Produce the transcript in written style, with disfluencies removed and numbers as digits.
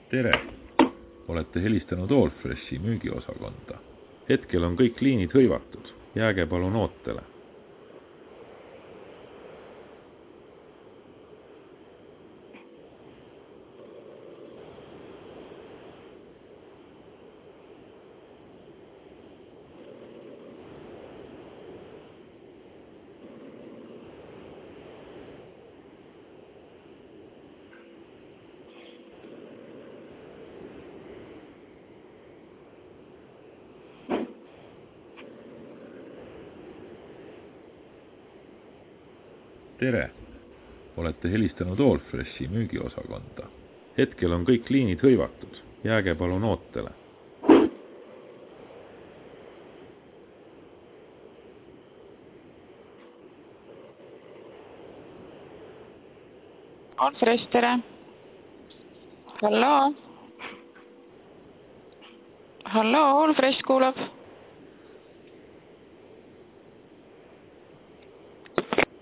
Tere! Olete helistanud Allfreshi müügiosakonda. Hetkel on kõik liinid hõivatud. Jääge palun ootele. Tere! Olete helistanud Allfreshi müügiosakonda. Hetkel on kõik liinid hõivatud. Jääge palun ootele. Allfresh, tere. Halloo? Halloo, Allfresh kuulab.